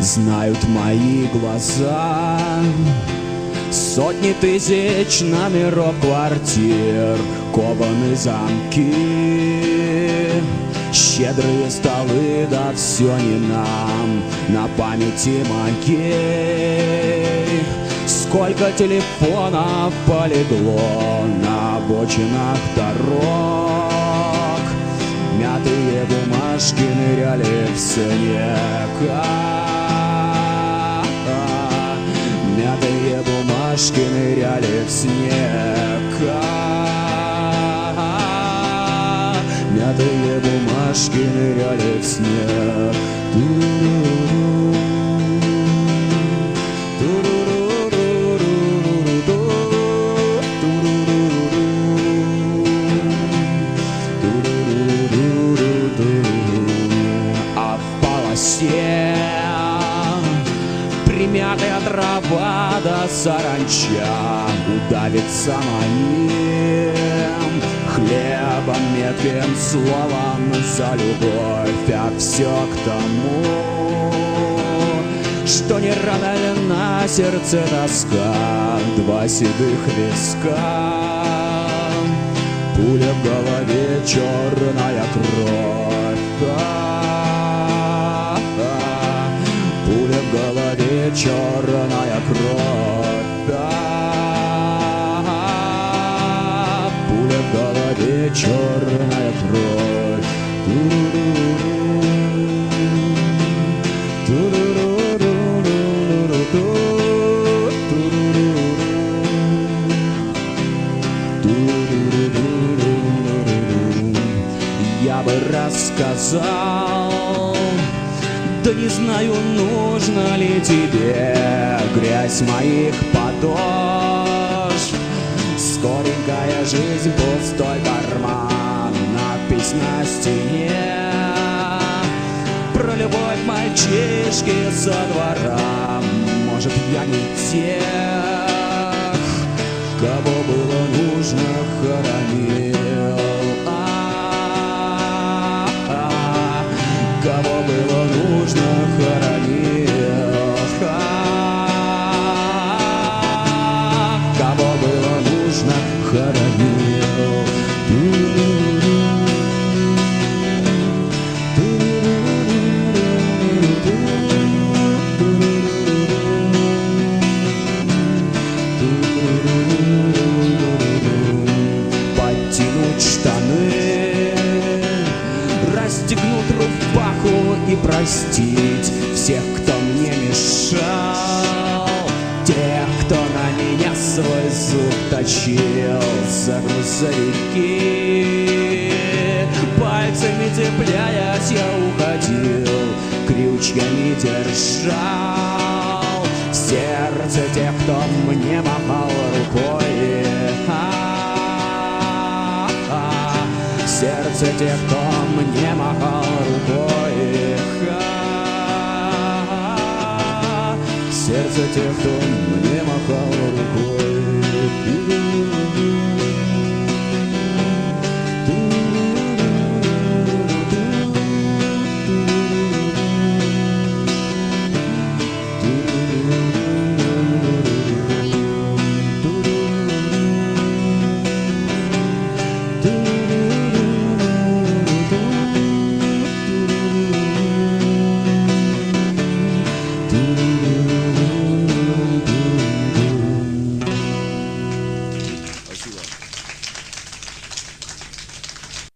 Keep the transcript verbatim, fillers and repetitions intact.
знают мои глаза. Сотни тысяч номеров квартир, кованые замки, щедрые столы, да все не нам, на памяти могил. Сколько телефонов полегло на обочинах дорог, мятые бумажки ныряли в снег. Мятые бумажки ныряли в снег. Мятые бумажки ныряли в снег. А в полосе примятая трава да саранча удавится моим хлебом, метким словом за любовь, а все к тому, что не рано ли на сердце тоска, два седых виска, пуля в голове, черная кровь. Пуля в голове, черная кровь. Пуля в голове, черная кровь. Я бы рассказал, да не знаю, нужно ли тебе грязь моих подошв. Скоренькая жизнь, пустой карман, надпись на стене про любовь мальчишки со двора. Может, я не тех, кого было нужно, хоронил. Кого было нужно, хоронил. Кого было нужно, хоронил. Подтянуть штаны, расстегнуть рубаху и простить всех, кто мне мешал, тех, кто на меня свой зуб точил за грузовики. Пальцами цепляясь, я уходил, крючьями держал сердце тех, кто мне махал рукой. Сердце тех, кто мне махал рукой. Сердце тех, кто мне махал рукой.